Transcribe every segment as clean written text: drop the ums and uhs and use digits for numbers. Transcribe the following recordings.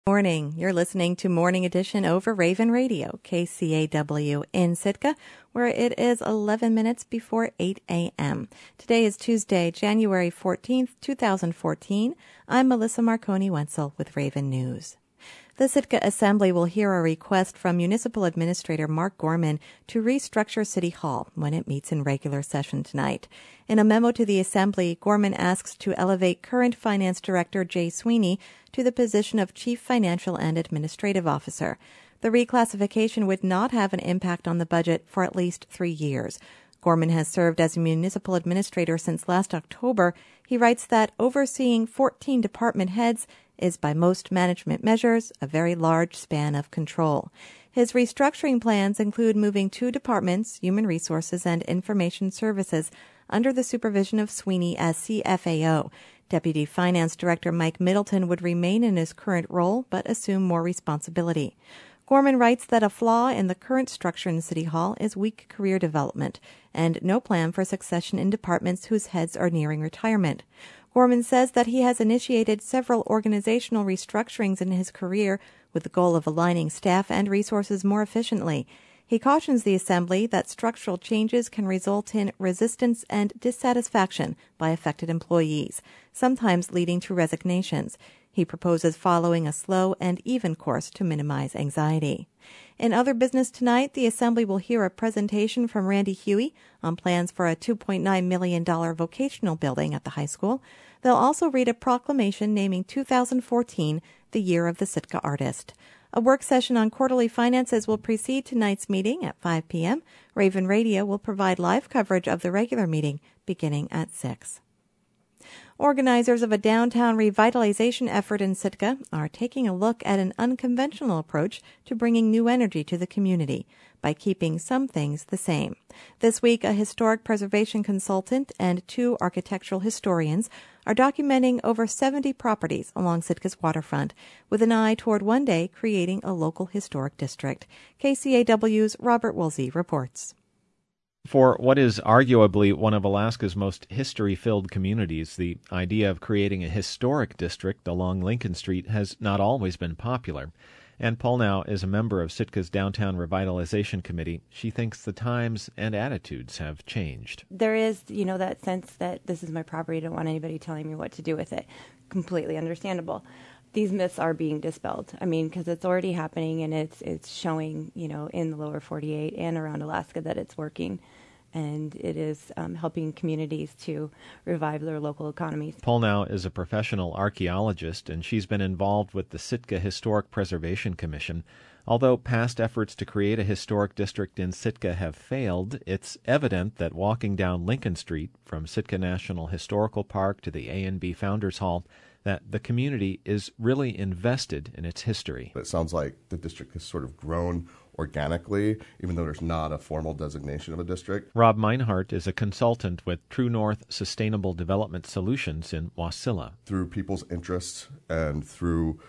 Morning. You're listening to Morning Edition over Raven Radio, KCAW in Sitka, where it is 11 minutes before 8 a.m. Today is Tuesday, January 14th, 2014. I'm Melissa Marconi-Wenzel with Raven News. The Sitka Assembly will hear a request from Municipal Administrator Mark Gorman to restructure City Hall when it meets in regular session tonight. In a memo to the Assembly, Gorman asks to elevate current Finance Director Jay Sweeney to the position of Chief Financial and Administrative Officer. The reclassification would not have an impact on the budget for at least 3 years. Gorman has served as a municipal administrator since last October. He writes that overseeing 14 department heads is, by most management measures, a very large span of control. His restructuring plans include moving 2 departments, Human Resources and Information Services, under the supervision of Sweeney as CFAO. Deputy Finance Director Mike Middleton would remain in his current role but assume more responsibility. Gorman writes that a flaw in the current structure in City Hall is weak career development and no plan for succession in departments whose heads are nearing retirement. Gorman says that he has initiated several organizational restructurings in his career with the goal of aligning staff and resources more efficiently. He cautions the Assembly that structural changes can result in resistance and dissatisfaction by affected employees, sometimes leading to resignations. He proposes following a slow and even course to minimize anxiety. In other business tonight, the Assembly will hear a presentation from Randy Huey on plans for a $2.9 million vocational building at the high school. They'll also read a proclamation naming 2014 the Year of the Sitka Artist. A work session on quarterly finances will precede tonight's meeting at 5 p.m. Raven Radio will provide live coverage of the regular meeting beginning at 6. Organizers of a downtown revitalization effort in Sitka are taking a look at an unconventional approach to bringing new energy to the community by keeping some things the same. This week, a historic preservation consultant and 2 architectural historians are documenting over 70 properties along Sitka's waterfront with an eye toward one day creating a local historic district. KCAW's Robert Woolsey reports. For what is arguably one of Alaska's most history-filled communities, the idea of creating a historic district along Lincoln Street has not always been popular. Ann Polnow is a member of Sitka's Downtown Revitalization Committee. She thinks the times and attitudes have changed. There is, that sense that this is my property, I don't want anybody telling me what to do with it. Completely understandable. These myths are being dispelled. Because it's already happening and it's showing, in the lower 48 and around Alaska that it's working. And it is helping communities to revive their local economies. Polnow is a professional archaeologist, and she's been involved with the Sitka Historic Preservation Commission. Although past efforts to create a historic district in Sitka have failed, it's evident that walking down Lincoln Street from Sitka National Historical Park to the A&B Founders Hall, that the community is really invested in its history. It sounds like the district has sort of grown organically, even though there's not a formal designation of a district. Rob Meinhardt is a consultant with True North Sustainable Development Solutions in Wasilla. Through people's interests and through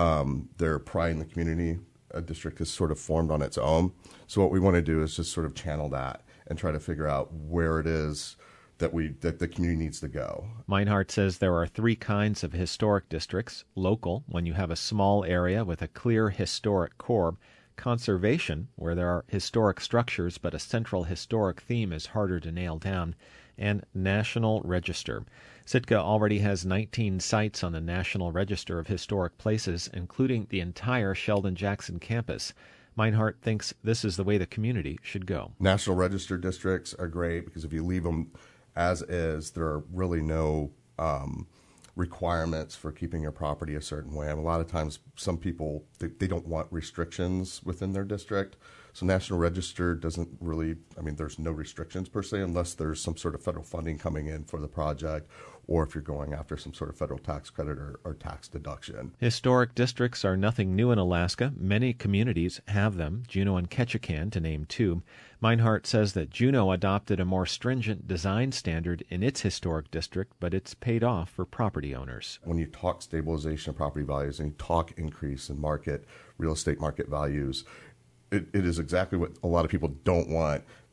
their pride in the community, a district is sort of formed on its own. So what we want to do is just sort of channel that and try to figure out where it is that the community needs to go. Meinhardt says there are 3 kinds of historic districts: local, when you have a small area with a clear historic core; conservation, where there are historic structures but a central historic theme is harder to nail down; and National Register. Sitka already has 19 sites on the National Register of Historic Places, including the entire Sheldon-Jackson campus. Meinhardt thinks this is the way the community should go. National Register districts are great because if you leave them as is, there are really no requirements for keeping your property a certain way. And a lot of times some people, they don't want restrictions within their district. So National Register doesn't really, there's no restrictions per se unless there's some sort of federal funding coming in for the project or if you're going after some sort of federal tax credit or tax deduction. Historic districts are nothing new in Alaska. Many communities have them, Juneau and Ketchikan to name 2. Meinhardt says that Juneau adopted a more stringent design standard in its historic district, but it's paid off for property owners. When you talk stabilization of property values and you talk increase in real estate market values, it is exactly what a lot of people don't want, that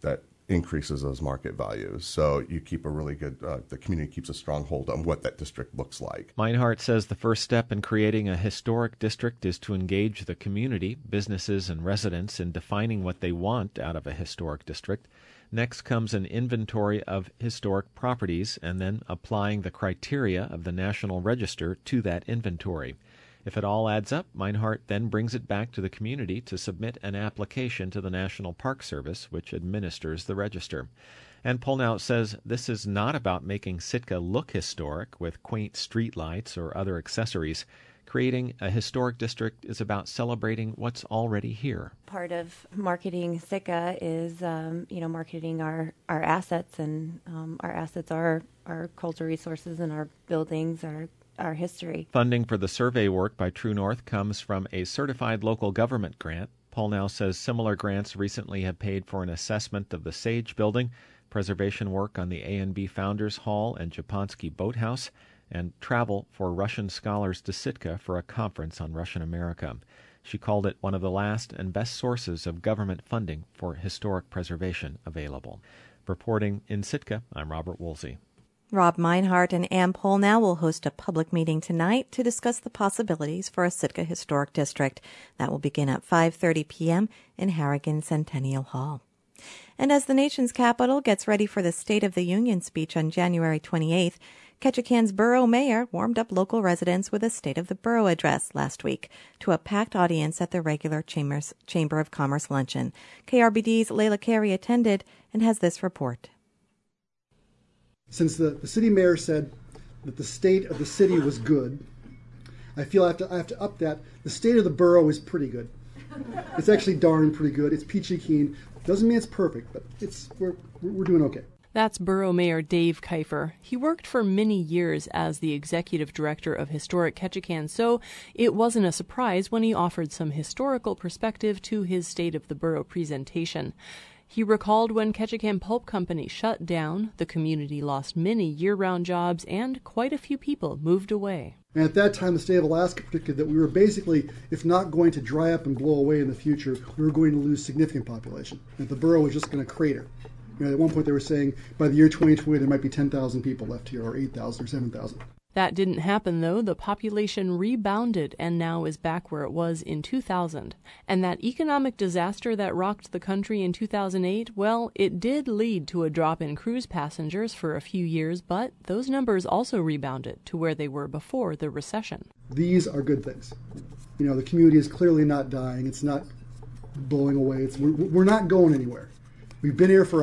increases those market values. So you keep a really good, the community keeps a strong hold on what that district looks like. Meinhardt says the first step in creating a historic district is to engage the community, businesses and residents in defining what they want out of a historic district. Next comes an inventory of historic properties and then applying the criteria of the National Register to that inventory. If it all adds up, Meinhardt then brings it back to the community to submit an application to the National Park Service, which administers the register. And Polnow says this is not about making Sitka look historic with quaint streetlights or other accessories. Creating a historic district is about celebrating what's already here. Part of marketing Sitka is, marketing our assets, and our assets are our cultural resources and our buildings, our history. Funding for the survey work by True North comes from a certified local government grant. Polnow says similar grants recently have paid for an assessment of the Sage Building, preservation work on the A&B Founders Hall and Japonski Boathouse, and travel for Russian scholars to Sitka for a conference on Russian America. She called it one of the last and best sources of government funding for historic preservation available. Reporting in Sitka, I'm Robert Woolsey. Rob Meinhardt and Ann Polnow will host a public meeting tonight to discuss the possibilities for a Sitka Historic District. That will begin at 5:30 p.m. in Harrigan Centennial Hall. And as the nation's capital gets ready for the State of the Union speech on January 28th, Ketchikan's borough mayor warmed up local residents with a State of the Borough address last week to a packed audience at the regular Chamber of Commerce luncheon. KRBD's Layla Carey attended and has this report. Since the city mayor said that the state of the city was good, I feel I have to up that. The state of the borough is pretty good. It's actually darn pretty good. It's peachy keen. Doesn't mean it's perfect, but we're doing okay. That's Borough Mayor Dave Kiefer. He worked for many years as the executive director of Historic Ketchikan, so it wasn't a surprise when he offered some historical perspective to his State of the Borough presentation. He recalled when Ketchikan Pulp Company shut down, the community lost many year-round jobs, and quite a few people moved away. And at that time, the state of Alaska predicted that we were basically, if not going to dry up and blow away in the future, we were going to lose significant population. And the borough was just going to crater. At one point they were saying by the year 2020 there might be 10,000 people left here, or 8,000 or 7,000. That didn't happen, though. The population rebounded and now is back where it was in 2000. And that economic disaster that rocked the country in 2008, well, it did lead to a drop in cruise passengers for a few years, but those numbers also rebounded to where they were before the recession. These are good things. The community is clearly not dying. It's not blowing away. We're not going anywhere. We've been here for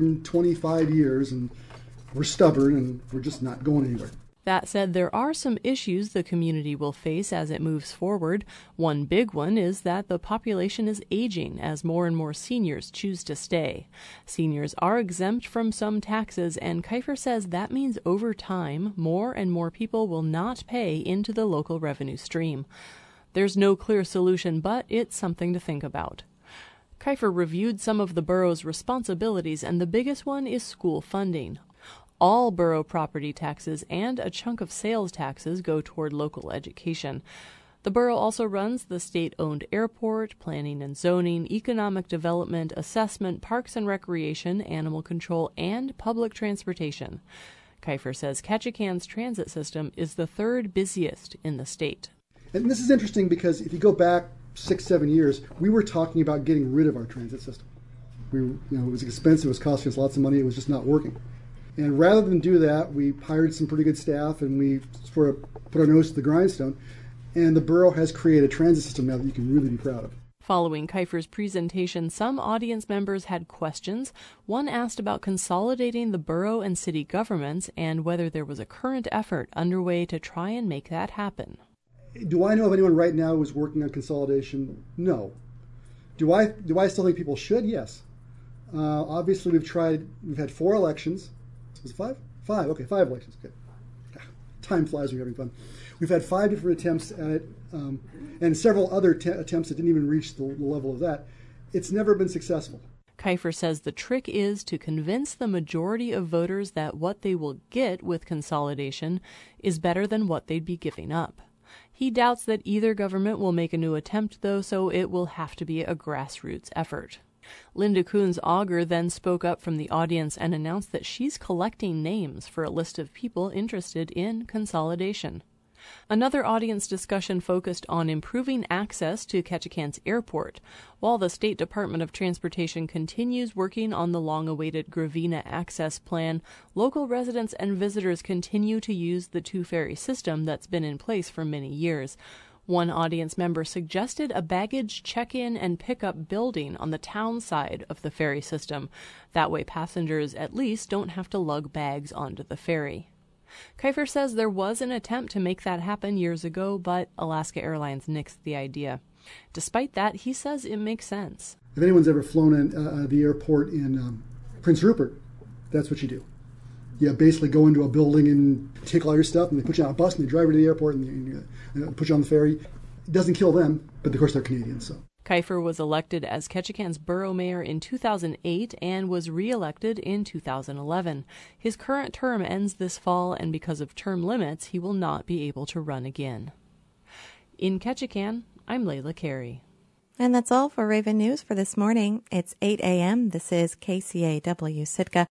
125 years, and we're stubborn, and we're just not going anywhere. That said, there are some issues the community will face as it moves forward. One big one is that the population is aging as more and more seniors choose to stay. Seniors are exempt from some taxes, and Kiefer says that means over time, more and more people will not pay into the local revenue stream. There's no clear solution, but it's something to think about. Kiefer reviewed some of the borough's responsibilities, and the biggest one is school funding. All borough property taxes and a chunk of sales taxes go toward local education. The borough also runs the state-owned airport, planning and zoning, economic development, assessment, parks and recreation, animal control, and public transportation. Kiefer says Ketchikan's transit system is the third busiest in the state. And this is interesting because if you go back 6-7 years, we were talking about getting rid of our transit system. It was expensive, it was costing us lots of money, it was just not working. And rather than do that, we hired some pretty good staff and we sort of put our nose to the grindstone. And the borough has created a transit system now that you can really be proud of. Following Kiefer's presentation, some audience members had questions. One asked about consolidating the borough and city governments and whether there was a current effort underway to try and make that happen. Do I know of anyone right now who's working on consolidation? No. Do I still think people should? Yes. Obviously, we've had 4 elections. Was it 5? 5, okay, 5 elections. Okay. Time flies when you're having fun. We've had 5 different attempts at it, and several other attempts that didn't even reach the level of that. It's never been successful. Kiefer says the trick is to convince the majority of voters that what they will get with consolidation is better than what they'd be giving up. He doubts that either government will make a new attempt, though, so it will have to be a grassroots effort. Linda Coons-Auger then spoke up from the audience and announced that she's collecting names for a list of people interested in consolidation. Another audience discussion focused on improving access to Ketchikan's airport. While the State Department of Transportation continues working on the long-awaited Gravina Access Plan, local residents and visitors continue to use the two-ferry system that's been in place for many years. One audience member suggested a baggage check-in and pickup building on the town side of the ferry system. That way passengers at least don't have to lug bags onto the ferry. Kiefer says there was an attempt to make that happen years ago, but Alaska Airlines nixed the idea. Despite that, he says it makes sense. If anyone's ever flown in the airport in Prince Rupert, that's what you do. You basically go into a building and take all your stuff, and they put you on a bus, and they drive you to the airport, and they put you on the ferry. It doesn't kill them, but of course they're Canadians, so. Kiefer was elected as Ketchikan's borough mayor in 2008 and was re-elected in 2011. His current term ends this fall, and because of term limits, he will not be able to run again. In Ketchikan, I'm Layla Carey. And that's all for Raven News for this morning. It's 8 a.m. This is KCAW Sitka.